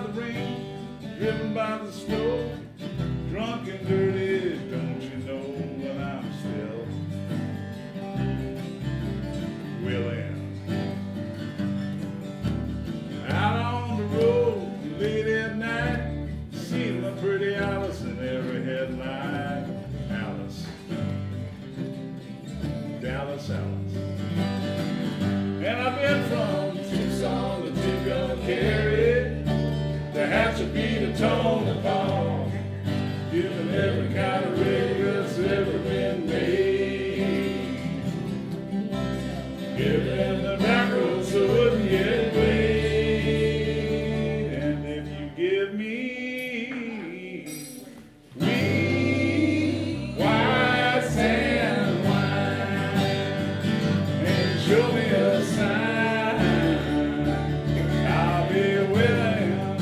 the rain, driven by the snow, drunk and dirty, don't you know when I'm still willing. Out on the road late at night, seeing my pretty Alice in every headline. Alice, Dallas, Alice. And I've been from Tucson to Tucumcari, to Hatshepsut to Tonopah, giving every kind of rig that's ever been made, giving the back road so it wouldn't get weighed. And if you give me wheat, white sand wine, and show me a sign, I'll be willing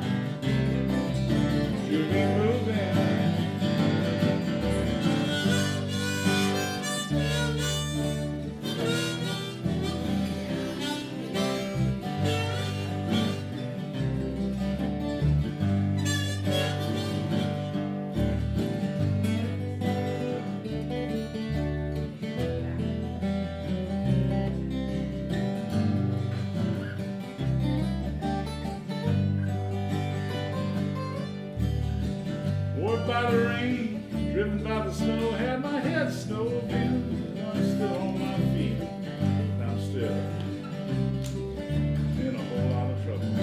to be moving. Warped by the rain, driven by the snow, had my head snowed in. I'm still on my feet, and I'm still in a whole lot of trouble.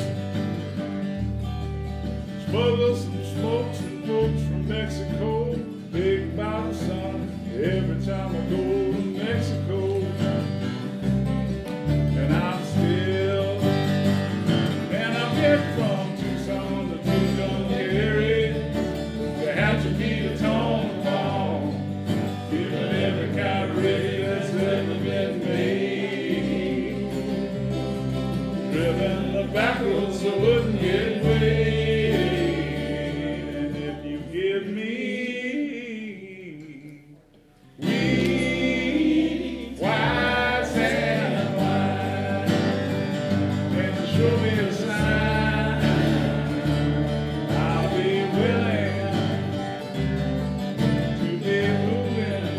Smuggled some smokes and folks from Mexico, big by the sun, every time I go to Mexico. And I'm still, and I'm getting from Tucson to Tucumcari, to Hatshepsut to Tonopah, giving every kind of rig that's ever been made, driven the back roads so it wouldn't get weighed. And if you give me wheat, white sand wine, and show me a sign, I'll be willing to be moving.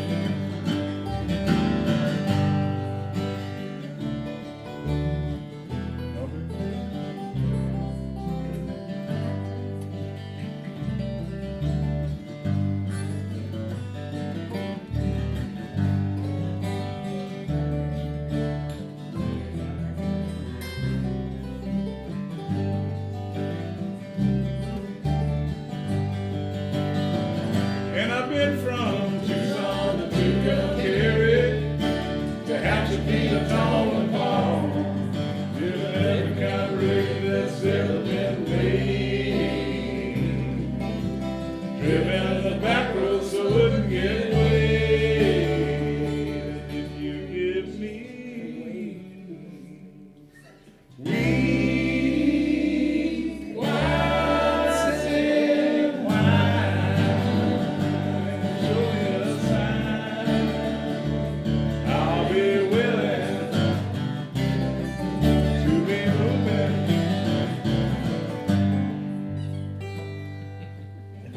And I've been from